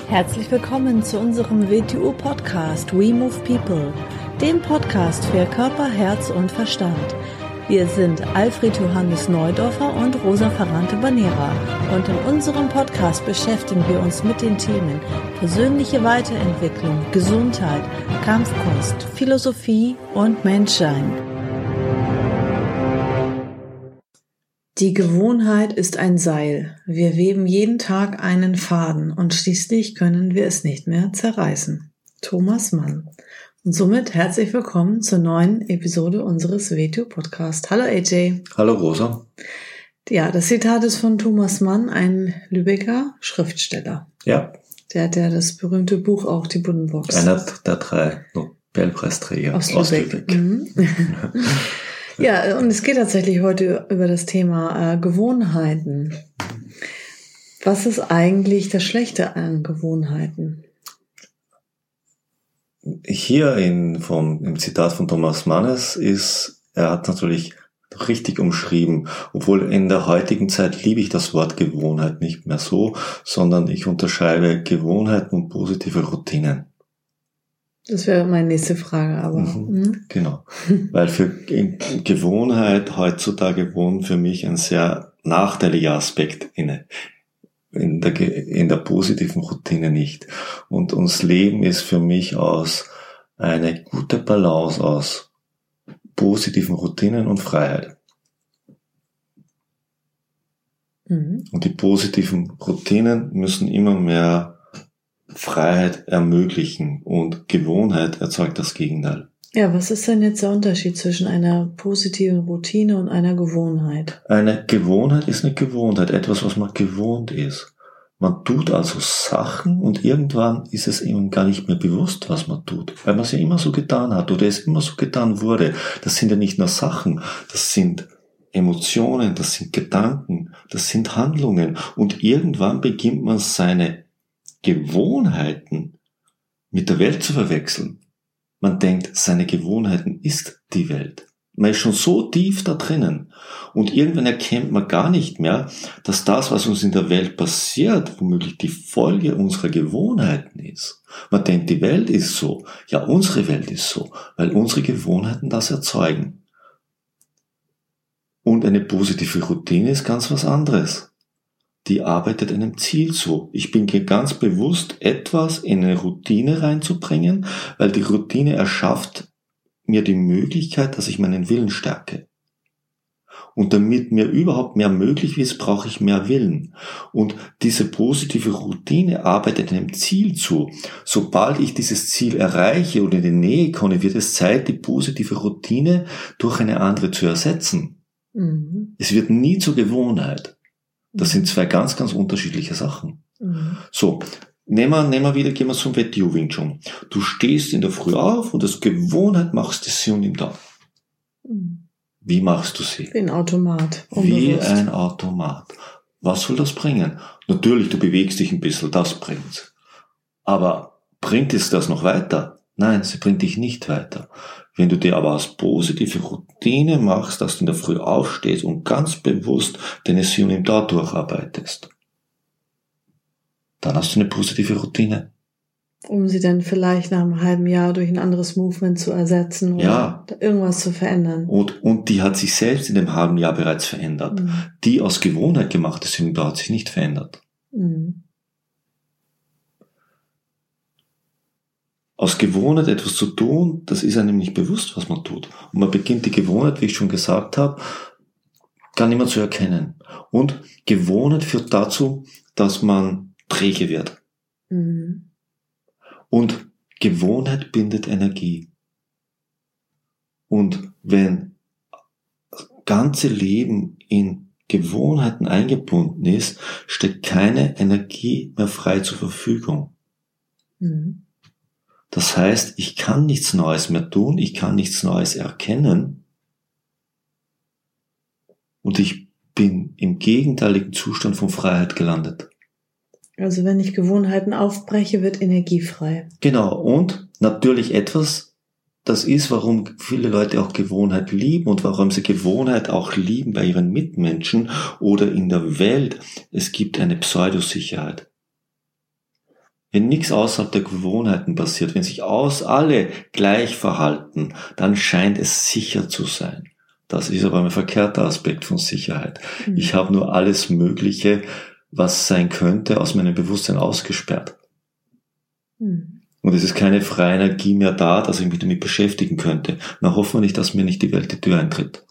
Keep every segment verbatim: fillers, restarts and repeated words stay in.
Herzlich willkommen zu unserem W T U-Podcast We Move People, dem Podcast für Körper, Herz und Verstand. Wir sind Alfred Johannes Neudorfer und Rosa Ferrante-Banera und in unserem Podcast beschäftigen wir uns mit den Themen persönliche Weiterentwicklung, Gesundheit, Kampfkunst, Philosophie und Menschsein. Die Gewohnheit ist ein Seil. Wir weben jeden Tag einen Faden und schließlich können wir es nicht mehr zerreißen. Thomas Mann. Und somit herzlich willkommen zur neuen Episode unseres W T U-Podcasts. Hallo A J. Hallo Rosa. Ja, das Zitat ist von Thomas Mann, ein Lübecker Schriftsteller. Ja. Der hat ja das berühmte Buch auch, die Buddenbrooks. Einer der drei Nobelpreisträger aus, aus Lübeck. Lübeck. Mhm. Ja, und es geht tatsächlich heute über das Thema äh, Gewohnheiten. Was ist eigentlich das Schlechte an Gewohnheiten? Hier in, vom, im Zitat von Thomas Mannes ist, er hat natürlich richtig umschrieben, obwohl in der heutigen Zeit liebe ich das Wort Gewohnheit nicht mehr so, sondern ich unterscheide Gewohnheiten und positive Routinen. Das wäre meine nächste Frage, aber. Mhm, mhm. Genau. Weil für Gewohnheit heutzutage wohnt für mich ein sehr nachteiliger Aspekt inne. In der, in der positiven Routine nicht. Und unser Leben ist für mich aus eine gute Balance aus positiven Routinen und Freiheit. Mhm. Und die positiven Routinen müssen immer mehr Freiheit ermöglichen und Gewohnheit erzeugt das Gegenteil. Ja, was ist denn jetzt der Unterschied zwischen einer positiven Routine und einer Gewohnheit? Eine Gewohnheit ist eine Gewohnheit, etwas, was man gewohnt ist. Man tut also Sachen und irgendwann ist es eben gar nicht mehr bewusst, was man tut, weil man es ja immer so getan hat oder es immer so getan wurde. Das sind ja nicht nur Sachen, das sind Emotionen, das sind Gedanken, das sind Handlungen und irgendwann beginnt man seine Gewohnheiten mit der Welt zu verwechseln. Man denkt, seine Gewohnheiten ist die Welt. Man ist schon so tief da drinnen. Und irgendwann erkennt man gar nicht mehr, dass das, was uns in der Welt passiert, womöglich die Folge unserer Gewohnheiten ist. Man denkt, die Welt ist so. Ja, unsere Welt ist so, weil unsere Gewohnheiten das erzeugen. Und eine positive Routine ist ganz was anderes. Die arbeitet einem Ziel zu. Ich bin ganz bewusst, etwas in eine Routine reinzubringen, weil die Routine erschafft mir die Möglichkeit, dass ich meinen Willen stärke. Und damit mir überhaupt mehr möglich ist, brauche ich mehr Willen. Und diese positive Routine arbeitet einem Ziel zu. Sobald ich dieses Ziel erreiche oder in die Nähe komme, wird es Zeit, die positive Routine durch eine andere zu ersetzen. Mhm. Es wird nie zur Gewohnheit. Das sind zwei ganz, ganz unterschiedliche Sachen. Mhm. So, nehmen wir, nehmen wir wieder, gehen wir zum W T U Wing Chun. Du stehst in der Früh auf und als Gewohnheit machst du sie und im Tag. Mhm. Wie machst du sie? Wie ein Automat. Wie ein Automat. Was soll das bringen? Natürlich, du bewegst dich ein bisschen, das bringt's. Aber bringt es das noch weiter? Nein, sie bringt dich nicht weiter. Wenn du dir aber als positive Routine machst, dass du in der Früh aufstehst und ganz bewusst deine Synonym da durcharbeitest, dann hast du eine positive Routine. Um sie dann vielleicht nach einem halben Jahr durch ein anderes Movement zu ersetzen oder ja. irgendwas zu verändern. Und, und die hat sich selbst in dem halben Jahr bereits verändert. Mhm. Die aus Gewohnheit gemachte Synonym da hat sich nicht verändert. Mhm. Aus Gewohnheit etwas zu tun, das ist einem nicht bewusst, was man tut. Und man beginnt die Gewohnheit, wie ich schon gesagt habe, gar nicht mehr zu erkennen. Und Gewohnheit führt dazu, dass man träge wird. Mhm. Und Gewohnheit bindet Energie. Und wenn das ganze Leben in Gewohnheiten eingebunden ist, steht keine Energie mehr frei zur Verfügung. Mhm. Das heißt, ich kann nichts Neues mehr tun, ich kann nichts Neues erkennen und ich bin im gegenteiligen Zustand von Freiheit gelandet. Also wenn ich Gewohnheiten aufbreche, wird Energie frei. Genau, und natürlich etwas, das ist, warum viele Leute auch Gewohnheit lieben und warum sie Gewohnheit auch lieben bei ihren Mitmenschen oder in der Welt. Es gibt eine Pseudosicherheit. Wenn nichts außerhalb der Gewohnheiten passiert, wenn sich aus alle gleich verhalten, dann scheint es sicher zu sein. Das ist aber ein verkehrter Aspekt von Sicherheit. Mhm. Ich habe nur alles Mögliche, was sein könnte, aus meinem Bewusstsein ausgesperrt. Mhm. Und es ist keine freie Energie mehr da, dass ich mich damit beschäftigen könnte. Na, hoffen wir nicht, dass mir nicht die Welt die Tür eintritt.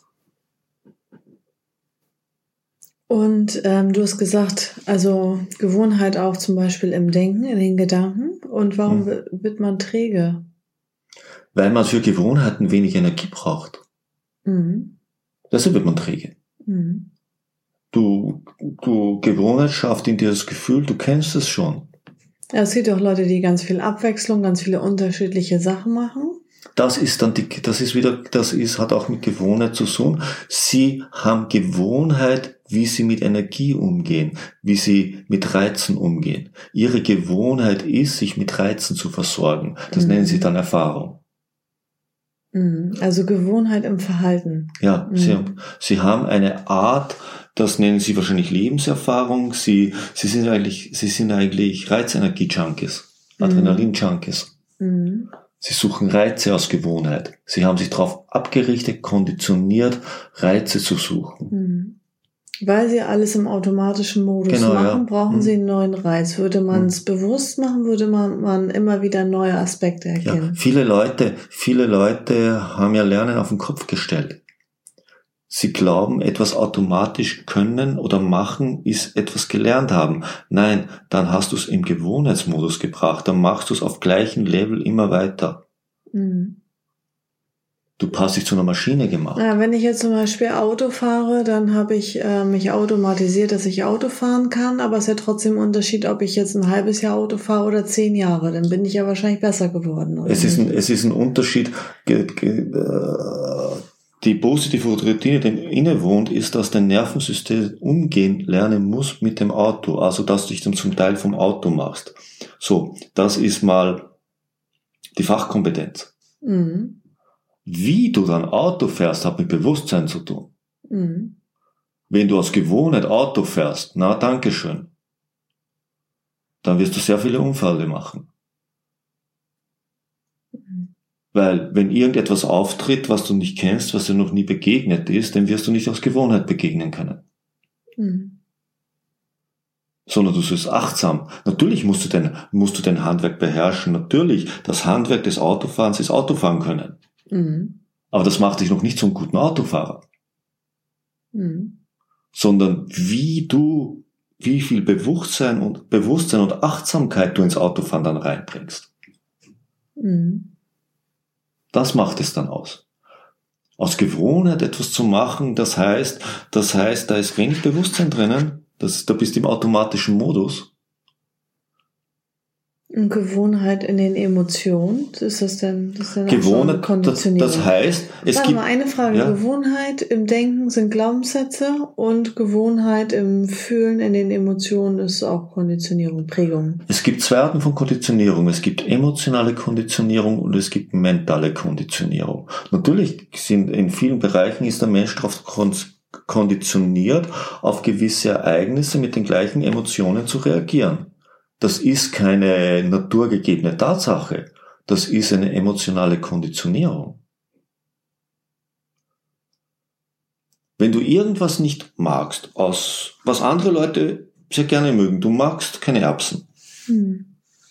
Und ähm, du hast gesagt, also Gewohnheit auch zum Beispiel im Denken, in den Gedanken. Und warum hm. wird man träge? Weil man für Gewohnheiten wenig Energie braucht. Mhm. Deshalb wird man träge. Mhm. Du, du, Gewohnheit schafft in dir das Gefühl, du kennst es schon. Ja, es gibt auch Leute, die ganz viel Abwechslung, ganz viele unterschiedliche Sachen machen. Das ist dann die, das ist wieder, das ist, hat auch mit Gewohnheit zu tun. Sie haben Gewohnheit, wie sie mit Energie umgehen, wie sie mit Reizen umgehen. Ihre Gewohnheit ist, sich mit Reizen zu versorgen. Das mhm. nennen sie dann Erfahrung. Also Gewohnheit im Verhalten. Ja, mhm. sie, sie haben eine Art, das nennen sie wahrscheinlich Lebenserfahrung. Sie, sie sind eigentlich, sie sind eigentlich Reizenergie-Junkies, Adrenalin-Junkies. Mhm. Sie suchen Reize aus Gewohnheit. Sie haben sich darauf abgerichtet, konditioniert, Reize zu suchen. Mhm. Weil sie alles im automatischen Modus genau, machen, ja. brauchen mhm. sie einen neuen Reiz. Würde man es mhm. bewusst machen, würde man, man immer wieder neue Aspekte erkennen. Ja, viele Leute, viele Leute haben ja Lernen auf den Kopf gestellt. Sie glauben, etwas automatisch können oder machen, ist etwas gelernt haben. Nein, dann hast du es im Gewohnheitsmodus gebracht. Dann machst du es auf gleichem Level immer weiter. Mhm. Du hast dich zu einer Maschine gemacht. Ja, wenn ich jetzt zum Beispiel Auto fahre, dann habe ich äh, mich automatisiert, dass ich Auto fahren kann. Aber es ist ja trotzdem ein Unterschied, ob ich jetzt ein halbes Jahr Auto fahre oder zehn Jahre. Dann bin ich ja wahrscheinlich besser geworden. Oder es ist ein, es ist ein Unterschied. Ge, ge, äh, Die positive Routine, die innewohnt, ist, dass dein Nervensystem umgehen lernen muss mit dem Auto. Also, dass du dich dann zum Teil vom Auto machst. So, das ist mal die Fachkompetenz. Mhm. Wie du dann Auto fährst, hat mit Bewusstsein zu tun. Mhm. Wenn du aus Gewohnheit Auto fährst, na, dankeschön, dann wirst du sehr viele Unfälle machen. Mhm. Weil, wenn irgendetwas auftritt, was du nicht kennst, was dir noch nie begegnet ist, dann wirst du nicht aus Gewohnheit begegnen können. Mhm. Sondern du sollst achtsam. Natürlich musst du dein, musst du dein Handwerk beherrschen. Natürlich, das Handwerk des Autofahrens ist Autofahren können. Mhm. Aber das macht dich noch nicht zum guten Autofahrer. Mhm. Sondern wie du, wie viel Bewusstsein und, Bewusstsein und Achtsamkeit du ins Autofahren dann reinbringst. Mhm. Das macht es dann aus. Aus Gewohnheit etwas zu machen, das heißt, das heißt, da ist wenig Bewusstsein drinnen, das, da bist du im automatischen Modus. Und Gewohnheit in den Emotionen, ist das denn, das ist dann Gewohnheit, auch schon Konditionierung? Das, das heißt, es Warte gibt mal, eine Frage. ja. Gewohnheit im Denken sind Glaubenssätze und Gewohnheit im Fühlen in den Emotionen ist auch Konditionierung, Prägung. Es gibt zwei Arten von Konditionierung. Es gibt emotionale Konditionierung und es gibt mentale Konditionierung. Natürlich sind in vielen Bereichen ist der Mensch darauf konditioniert, auf gewisse Ereignisse mit den gleichen Emotionen zu reagieren. Das ist keine naturgegebene Tatsache. Das ist eine emotionale Konditionierung. Wenn du irgendwas nicht magst, aus was andere Leute sehr gerne mögen, du magst keine Erbsen. Hm.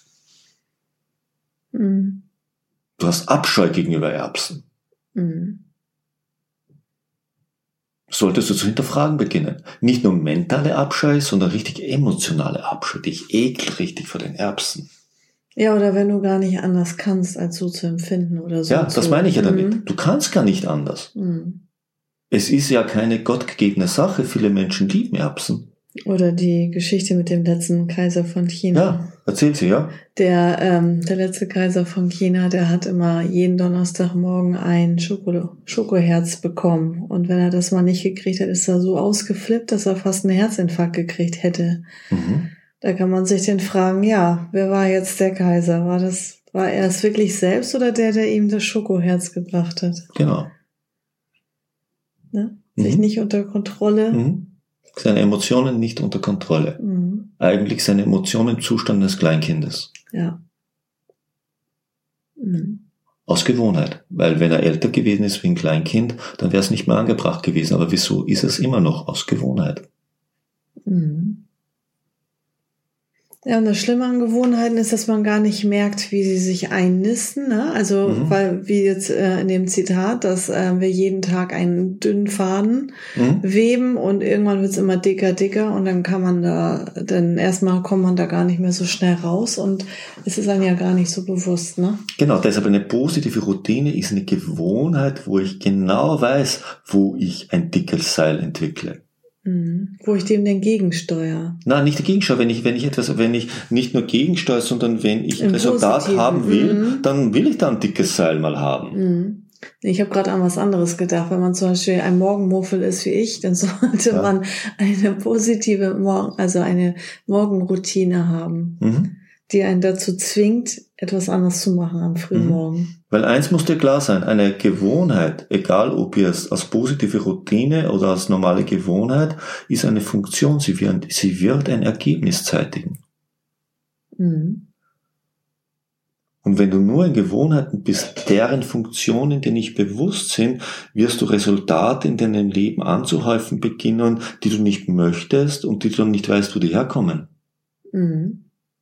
Hm. Du hast Abscheu gegenüber Erbsen. Hm. Solltest du zu hinterfragen beginnen. Nicht nur mentale Abscheu, sondern richtig emotionale Abscheu. Dich ekelt richtig vor den Erbsen. Ja, oder wenn du gar nicht anders kannst, als so zu empfinden oder so. Ja, das zu, meine ich ja damit. Mhm. Du kannst gar nicht anders. Mhm. Es ist ja keine gottgegebene Sache. Viele Menschen lieben Erbsen. Oder die Geschichte mit dem letzten Kaiser von China. Ja, erzähl sie, ja. Der, ähm, der letzte Kaiser von China, der hat immer jeden Donnerstagmorgen ein Schoko, Schokoherz bekommen. Und wenn er das mal nicht gekriegt hat, ist er so ausgeflippt, dass er fast einen Herzinfarkt gekriegt hätte. Mhm. Da kann man sich den fragen, ja, wer war jetzt der Kaiser? War das, war er es wirklich selbst oder der, der ihm das Schokoherz gebracht hat? Genau. Ne? Sich Mhm. nicht unter Kontrolle. Mhm. Seine Emotionen nicht unter Kontrolle. Mhm. Eigentlich seine Emotionen im Zustand des Kleinkindes. Ja. Mhm. Aus Gewohnheit. Weil wenn er älter gewesen ist wie ein Kleinkind, dann wäre es nicht mehr angebracht gewesen. Aber wieso ist es immer noch? Aus Gewohnheit. Mhm. Ja, und das Schlimme an Gewohnheiten ist, dass man gar nicht merkt, wie sie sich einnisten. Ne? Also, mhm. weil, wie jetzt äh, in dem Zitat, dass äh, wir jeden Tag einen dünnen Faden mhm. weben und irgendwann wird's immer dicker, dicker und dann kann man da, dann erstmal kommt man da gar nicht mehr so schnell raus und es ist einem ja gar nicht so bewusst. Ne? Genau, deshalb eine positive Routine ist eine Gewohnheit, wo ich genau weiß, wo ich ein dickes Seil entwickle. Mhm. Wo ich dem denn gegensteuere? Nein, nicht gegensteuere. Wenn ich, wenn ich etwas, wenn ich nicht nur gegensteuere, sondern wenn ich ein Resultat Positiven. haben will, mhm. dann will ich da ein dickes Seil mal haben. Mhm. Ich habe gerade an was anderes gedacht. Wenn man zum Beispiel ein Morgenmuffel ist wie ich, dann sollte ja. man eine positive Morgen, also eine Morgenroutine haben, mhm. die einen dazu zwingt, etwas anderes zu machen am frühen mhm. Morgen. Weil eins muss dir klar sein, eine Gewohnheit, egal ob jetzt als positive Routine oder als normale Gewohnheit, ist eine Funktion, sie wird, sie wird ein Ergebnis zeitigen. Mhm. Und wenn du nur in Gewohnheiten bist, deren Funktionen dir nicht bewusst sind, wirst du Resultate in deinem Leben anzuhäufen beginnen, die du nicht möchtest und die du nicht weißt, wo die herkommen. Mhm.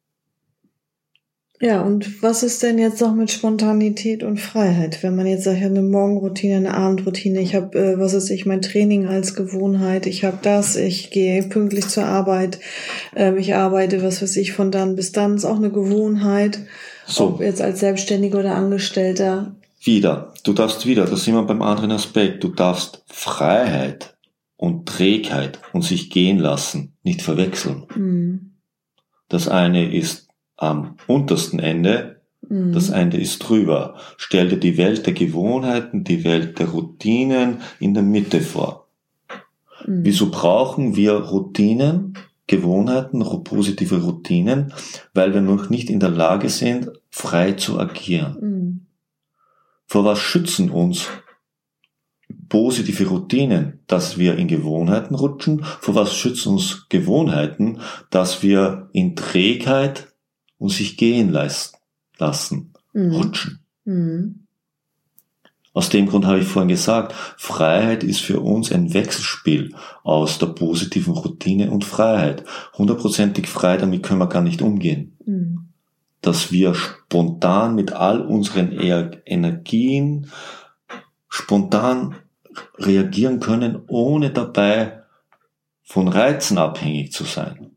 Ja, und was ist denn jetzt noch mit Spontanität und Freiheit? Wenn man jetzt sagt, eine Morgenroutine, eine Abendroutine, ich habe, äh, was weiß ich, mein Training als Gewohnheit, ich habe das, ich gehe pünktlich zur Arbeit, ähm, ich arbeite, was weiß ich, von dann bis dann, ist auch eine Gewohnheit, so. Ob jetzt als Selbstständiger oder Angestellter. Wieder, du darfst wieder, das sind wir beim anderen Aspekt, du darfst Freiheit und Trägheit und sich gehen lassen nicht verwechseln. Mhm. Das eine ist am untersten Ende, mhm. das eine ist drüber. Stell dir die Welt der Gewohnheiten, die Welt der Routinen in der Mitte vor. Mhm. Wieso brauchen wir Routinen, Gewohnheiten, positive Routinen? Weil wir noch nicht in der Lage sind, frei zu agieren. Mhm. Vor was schützen uns positive Routinen, dass wir in Gewohnheiten rutschen? Vor was schützen uns Gewohnheiten, dass wir in Trägheit und sich gehen lassen, mhm. rutschen. Mhm. Aus dem Grund habe ich vorhin gesagt, Freiheit ist für uns ein Wechselspiel aus der positiven Routine und Freiheit. Hundertprozentig frei, damit können wir gar nicht umgehen. Mhm. Dass wir spontan mit all unseren Energien spontan reagieren können, ohne dabei von Reizen abhängig zu sein.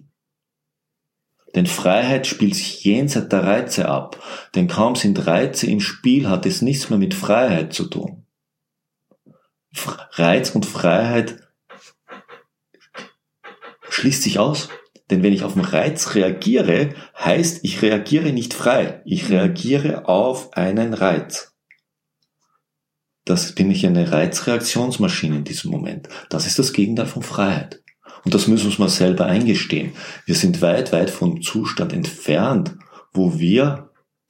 Denn Freiheit spielt sich jenseits der Reize ab. Denn kaum sind Reize im Spiel, hat es nichts mehr mit Freiheit zu tun. Reiz und Freiheit schließt sich aus. Denn wenn ich auf den Reiz reagiere, heißt, ich reagiere nicht frei. Ich reagiere auf einen Reiz. Das bin ich eine Reizreaktionsmaschine in diesem Moment. Das ist das Gegenteil von Freiheit. Und das müssen wir uns mal selber eingestehen. Wir sind weit, weit vom Zustand entfernt, wo wir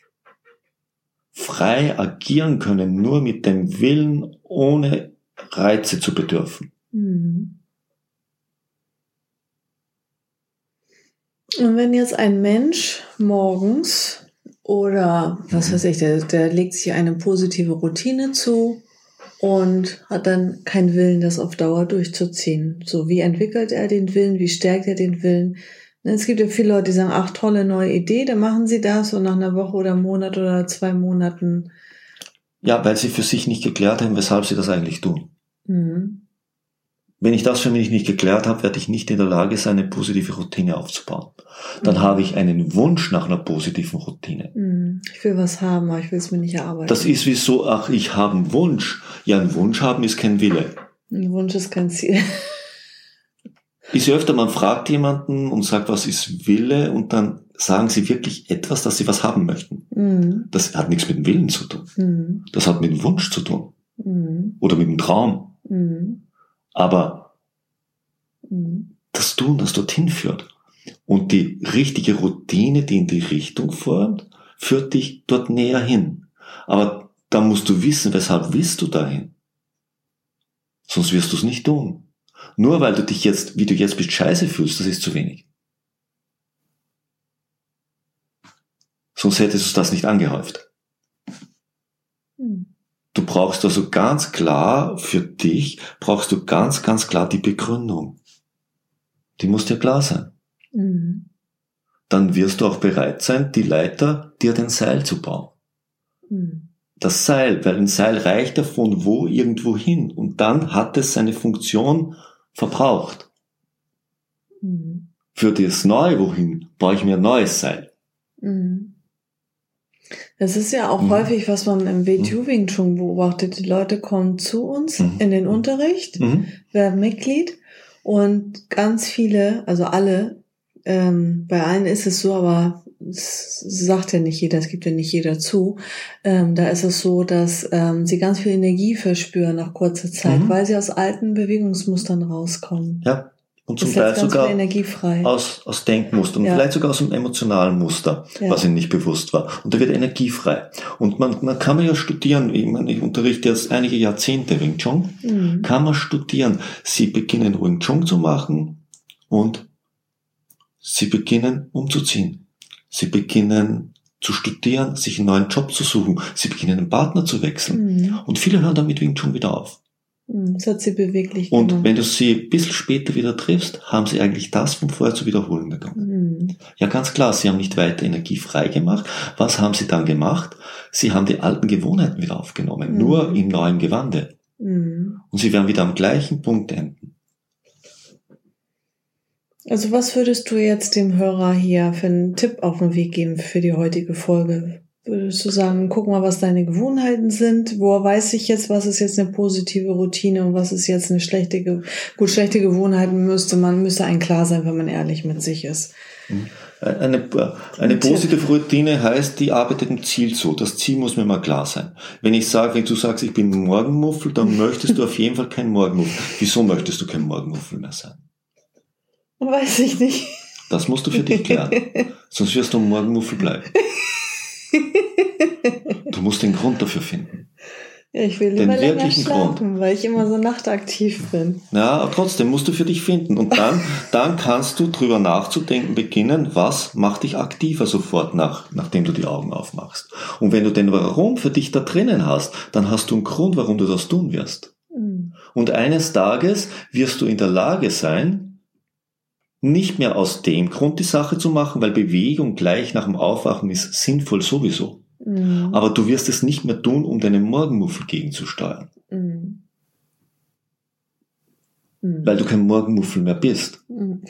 frei agieren können, nur mit dem Willen, ohne Reize zu bedürfen. Mhm. Und wenn jetzt ein Mensch morgens oder, was weiß ich, der, der legt sich eine positive Routine zu und hat dann keinen Willen, das auf Dauer durchzuziehen. So, wie entwickelt er den Willen, wie stärkt er den Willen? Es gibt ja viele Leute, die sagen, ach, tolle neue Idee, dann machen sie das und nach einer Woche oder einem Monat oder zwei Monaten. Ja, weil sie für sich nicht geklärt haben, weshalb sie das eigentlich tun. Mhm. Wenn ich das für mich nicht geklärt habe, werde ich nicht in der Lage sein, eine positive Routine aufzubauen. Dann mhm. habe ich einen Wunsch nach einer positiven Routine. Mhm. Ich will was haben, aber ich will es mir nicht erarbeiten. Das ist wie so, ach, ich habe einen Wunsch. Ja, ein Wunsch haben ist kein Wille. Ein Wunsch ist kein Ziel. Ich sehe öfter, man fragt jemanden und sagt, was ist Wille? Und dann sagen sie wirklich etwas, dass sie was haben möchten. Mhm. Das hat nichts mit dem Willen zu tun. Mhm. Das hat mit dem Wunsch zu tun. Mhm. Oder mit dem Traum. Mhm. Aber mhm. das Tun, das dorthin führt. Und die richtige Routine, die in die Richtung formt, führt dich dort näher hin. Aber da musst du wissen, weshalb willst du dahin? Sonst wirst du es nicht tun. Nur weil du dich jetzt, wie du jetzt bist, scheiße fühlst, das ist zu wenig. Sonst hättest du das nicht angehäuft. Mhm. Du brauchst also ganz klar für dich, brauchst du ganz, ganz klar die Begründung. Die muss dir klar sein. Mhm. Dann wirst du auch bereit sein, die Leiter dir den Seil zu bauen. Mhm. Das Seil, weil ein Seil reicht ja von wo irgendwo hin und dann hat es seine Funktion verbraucht. Mhm. Für das neue Wohin brauche ich mir ein neues Seil. Mhm. Das ist ja auch Mhm. häufig, was man im W T U Wing Chun beobachtet. Die Leute kommen zu uns Mhm. in den Unterricht, Mhm. werden Mitglied und ganz viele, also alle, ähm, bei allen ist es so, aber es sagt ja nicht jeder, es gibt ja nicht jeder zu, ähm, da ist es so, dass ähm, sie ganz viel Energie verspüren nach kurzer Zeit, Mhm. weil sie aus alten Bewegungsmustern rauskommen. Ja, und zum Das Teil setzt ganz sogar viel Energie frei. aus, aus Denkmustern, Ja. vielleicht sogar aus einem emotionalen Muster, Ja. was ihnen nicht bewusst war. Und da wird Energie frei. Und man, man kann man ja studieren, ich, meine, ich unterrichte jetzt einige Jahrzehnte Wing Chun, Mhm. kann man studieren. Sie beginnen Wing Chun zu machen und sie beginnen umzuziehen. Sie beginnen zu studieren, sich einen neuen Job zu suchen. Sie beginnen einen Partner zu wechseln. Mhm. Und viele hören damit Wing Chun wieder auf. Mhm. Das hat sie beweglich Und gemacht. wenn du sie ein bisschen später wieder triffst, haben sie eigentlich das von vorher zu wiederholen begonnen. Mhm. Ja, ganz klar, sie haben nicht weiter Energie frei gemacht. Was haben sie dann gemacht? Sie haben die alten Gewohnheiten wieder aufgenommen, Mhm. nur im neuen Gewande. Mhm. Und sie werden wieder am gleichen Punkt enden. Also was würdest du jetzt dem Hörer hier für einen Tipp auf den Weg geben für die heutige Folge? Würdest du sagen, guck mal, was deine Gewohnheiten sind? Woher weiß ich jetzt, was ist jetzt eine positive Routine und was ist jetzt eine schlechte, Ge- gut, schlechte Gewohnheiten müsste man, müsste einem klar sein, wenn man ehrlich mit sich ist. Eine, eine positive Routine heißt, die arbeitet im Ziel zu. Das Ziel muss mir mal klar sein. Wenn ich sage, wenn du sagst, ich bin ein Morgenmuffel, dann möchtest du auf jeden Fall kein Morgenmuffel. Wieso möchtest du kein Morgenmuffel mehr sein? Weiß ich nicht. Das musst du für dich klären. Sonst wirst du ein Morgenmuffel bleiben. Du musst den Grund dafür finden. Ja, ich will Den lieber länger wirklichen schlafen, Grund. weil ich immer so nachtaktiv bin. Ja, aber trotzdem musst du für dich finden. Und dann, dann kannst du drüber nachzudenken beginnen, was macht dich aktiver sofort nach, nachdem du die Augen aufmachst. Und wenn du den Warum für dich da drinnen hast, dann hast du einen Grund, warum du das tun wirst. Mhm. Und eines Tages wirst du in der Lage sein, nicht mehr aus dem Grund die Sache zu machen, weil Bewegung gleich nach dem Aufwachen ist sinnvoll sowieso. Mhm. Aber du wirst es nicht mehr tun, um deinen Morgenmuffel gegenzusteuern. Mhm. Mhm. Weil du kein Morgenmuffel mehr bist. Mhm.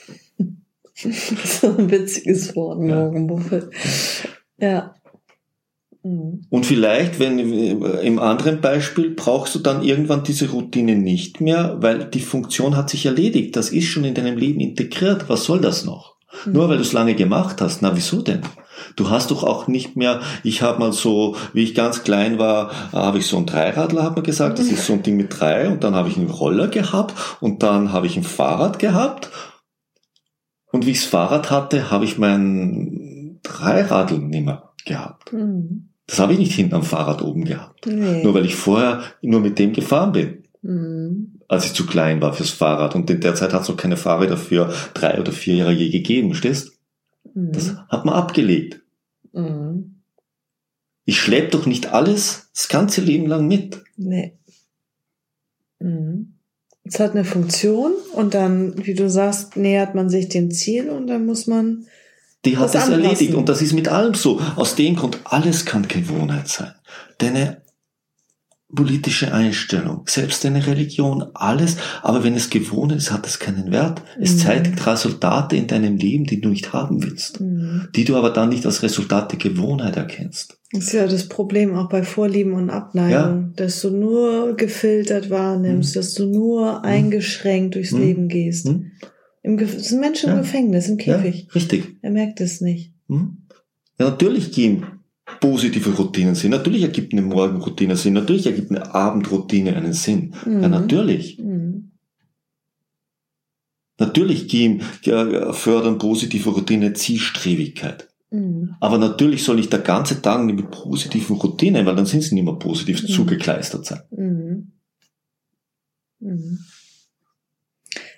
So ein witziges Wort, Ja. Morgenmuffel. Ja. Mhm. Und vielleicht, wenn im anderen Beispiel, brauchst du dann irgendwann diese Routine nicht mehr, weil die Funktion hat sich erledigt. Das ist schon in deinem Leben integriert. Was soll das noch? Mhm. Nur weil du es lange gemacht hast. Na, wieso denn? Du hast doch auch nicht mehr, ich habe mal so, wie ich ganz klein war, habe ich so ein Dreiradler, hat man gesagt, das ist so ein Ding mit drei, und dann habe ich einen Roller gehabt und dann habe ich ein Fahrrad gehabt, und wie ich das Fahrrad hatte, habe ich mein Dreiradl nicht mehr gehabt. Mhm. Das habe ich nicht hinten am Fahrrad oben gehabt. Nee. Nur weil ich vorher nur mit dem gefahren bin, Mhm. als ich zu klein war fürs Fahrrad. Und in der Zeit hat es noch keine Fahrräder für drei oder vier Jahre je gegeben, verstehst? Mhm. Das hat man abgelegt. Mhm. Ich schleppe doch nicht alles das ganze Leben lang mit. Nee. Mhm. Es hat eine Funktion und dann, wie du sagst, nähert man sich dem Ziel und dann muss man Die hat das es erledigt. anpassen. Und das ist mit allem so. Aus dem Grund, alles kann Gewohnheit sein. Deine politische Einstellung, selbst deine Religion, alles. Aber wenn es Gewohnheit ist, hat es keinen Wert. Es Mhm. zeigt Resultate in deinem Leben, die du nicht haben willst. Mhm. Die du aber dann nicht als Resultat der Gewohnheit erkennst. Das ist ja das Problem auch bei Vorlieben und Abneigung, Ja. dass du nur gefiltert wahrnimmst, Mhm. dass du nur eingeschränkt durchs Mhm. Leben gehst. Hm? Im Ge- es ist ein Mensch im Ja. Gefängnis, im Käfig. Ja, richtig. Er merkt es nicht. Hm? Ja, natürlich geben positive Routinen Sinn. Natürlich ergibt eine Morgenroutine Sinn. Natürlich ergibt eine Abendroutine einen Sinn. Mhm. Ja, natürlich. Mhm. Natürlich geben, äh, fördern positive Routine Zielstrebigkeit. Mhm. Aber natürlich soll nicht der ganze Tag mit positiven Routinen, weil dann sind sie nicht mehr positiv Mhm. zugekleistert sein. Mhm. Mhm.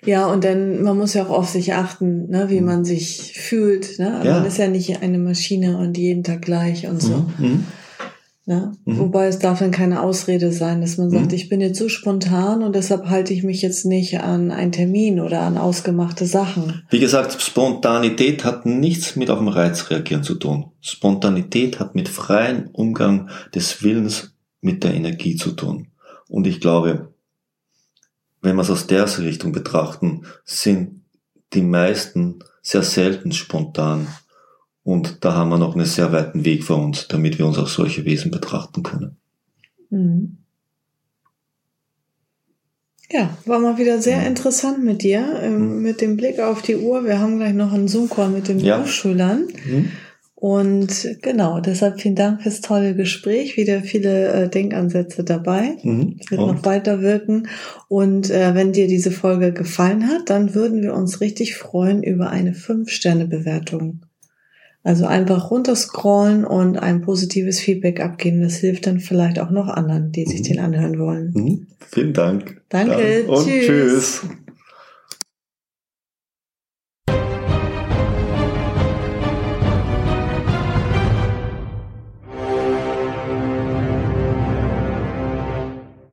Ja, und dann, man muss ja auch auf sich achten, ne, wie mhm. man sich fühlt. Ne? Ja. Man ist ja nicht eine Maschine und jeden Tag gleich und so. Mhm. Ne? Mhm. Wobei es darf dann keine Ausrede sein, dass man sagt, mhm. ich bin jetzt so spontan und deshalb halte ich mich jetzt nicht an einen Termin oder an ausgemachte Sachen. Wie gesagt, Spontanität hat nichts mit auf den Reiz reagieren zu tun. Spontanität hat mit freiem Umgang des Willens mit der Energie zu tun. Und ich glaube, wenn wir es aus der Richtung betrachten, sind die meisten sehr selten spontan. Und da haben wir noch einen sehr weiten Weg vor uns, damit wir uns als solche Wesen betrachten können. Mhm. Ja, war mal wieder sehr mhm. interessant mit dir, ähm, mhm. mit dem Blick auf die Uhr. Wir haben gleich noch einen Zoom-Call mit den ja. Berufsschülern. Mhm. Und genau, deshalb vielen Dank fürs tolle Gespräch. Wieder viele äh, Denkansätze dabei. Mhm. Es wird Und? noch weiter wirken. Und äh, wenn dir diese Folge gefallen hat, dann würden wir uns richtig freuen über eine fünf Sterne Bewertung. Also einfach runterscrollen und ein positives Feedback abgeben. Das hilft dann vielleicht auch noch anderen, die sich mhm. den anhören wollen. Mhm. Vielen Dank. Danke. Dann. Und tschüss. tschüss.